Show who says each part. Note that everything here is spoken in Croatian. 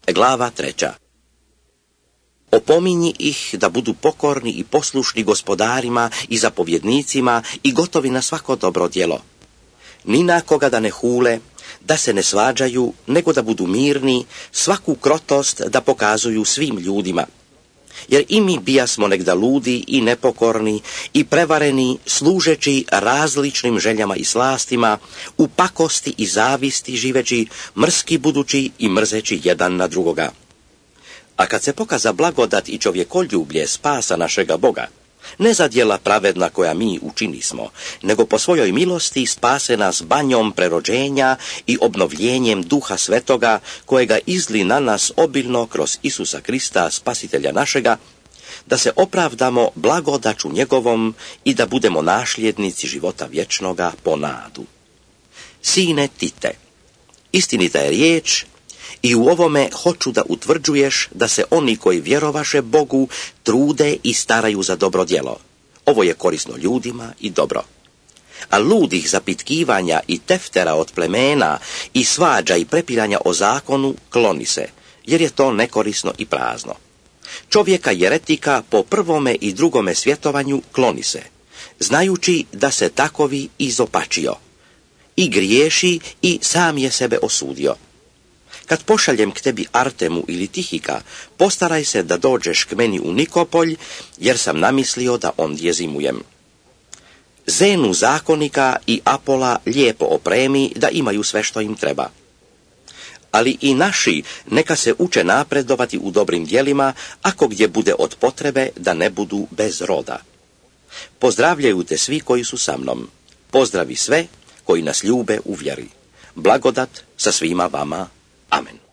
Speaker 1: Glava 3. Opominji ih da budu pokorni i poslušni gospodarima i zapovjednicima i gotovi na svako dobro djelo. Ni na koga da ne hule, da se ne svađaju, nego da budu mirni, svaku krotost da pokazuju svim ljudima. Jer i mi bijasmo negda ludi i nepokorni i prevareni, služeći različnim željama i slastima, u pakosti i zavisti živeći, mrski budući i mrzeći jedan na drugoga. A kad se pokaza blagodat i čovjekoljublje spasa našega Boga, ne za djela pravedna koja mi učinismo, nego po svojoj milosti spase nas banjom prerođenja i obnovljenjem Duha Svetoga, kojega izli na nas obilno kroz Isusa Krista, Spasitelja našega, da se opravdamo blagodaću njegovom i da budemo nasljednici života vječnoga po nadu. Sine Tite, istinita je riječ, i u ovome hoću da utvrđuješ da se oni koji vjerovaše Bogu trude i staraju za dobro djelo. Ovo je korisno ljudima i dobro. A ludih zapitkivanja i teftera od plemena i svađa i prepiranja o zakonu kloni se, jer je to nekorisno i prazno. Čovjeka jeretika po prvome i drugome svjetovanju kloni se, znajući da se takovi izopačio. I griješi i sam je sebe osudio. Kad pošaljem k tebi Artemu ili Tihika, postaraj se da dođeš k meni u Nikopolj, jer sam namislio da ondje zimujem. Zenu zakonika i Apola lijepo opremi da imaju sve što im treba. Ali i naši neka se uče napredovati u dobrim djelima, ako gdje bude od potrebe da ne budu bez roda. Pozdravljaju te svi koji su sa mnom. Pozdravi sve koji nas ljube u vjeri. Blagodat sa svima vama. Amen.